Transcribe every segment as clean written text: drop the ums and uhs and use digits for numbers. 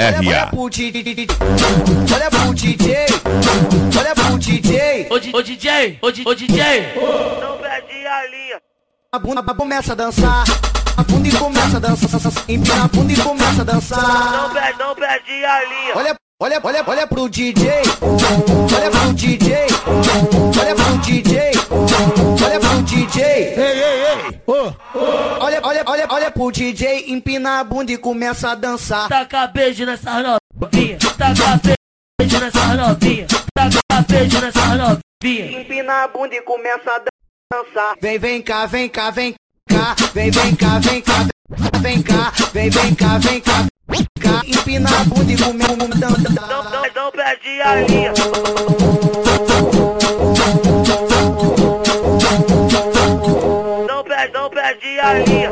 R.A. Olha pro DJ, olha pro DJ. Ô DJ, ô DJ. Não perde a linha. A bunda começa a dançar, a bunda e começa a dançar, empina a bunda e começa a dançar. Não perde a linha. Olha pro DJ, olha pro DJ, olha pro DJ, olha pro DJ. Ei, Olha pro DJ, empina a bunda e começa a dançar. Taca beijo nessa novinha, taca beijo nessa novinha, taca beijo nessa novinha. Empina a bunda e começa a dançar. Vem cá, vem cá, vem cá, vem cá, vem cá, vem cá, vem cá, vem cá. Empina a bunda e começa a dançar. Não perde a linha. Não perde a linha.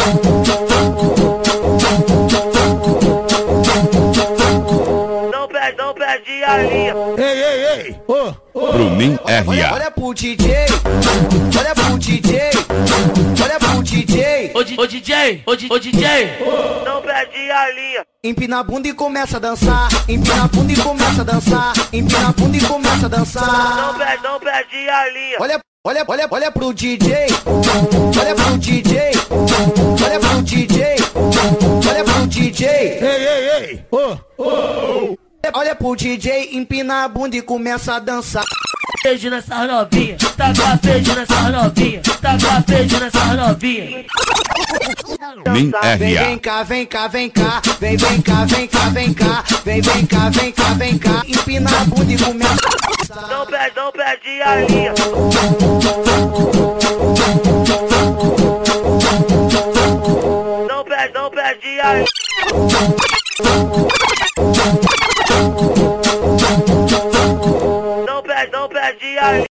Não perde a linha. ei, Bruninho R.A. Olha pro DJ, olha pro DJ, olha pro DJ. Ô DJ. Não perde a linha. Empina a bunda e começa a dançar, empina a bunda e começa a dançar, empina a bunda e começa a dançar. Não perde a linha. Olha pro DJ, olha pro DJ, olha pro DJ, olha pro DJ. Ei, Olha pro DJ, empina a bunda e começa a dançar. Beijo nessa novinha, taca beijo nessa novinha, taca beijo nessa novinha. Bruninho R.A. Vem cá, vem cá, vem cá, vem cá, vem cá, vem cá, vem cá, vem cá, vem cá. Empina a bunda e começa a dançar. Não perde a linha. Não perde a linha. Não perde a linha.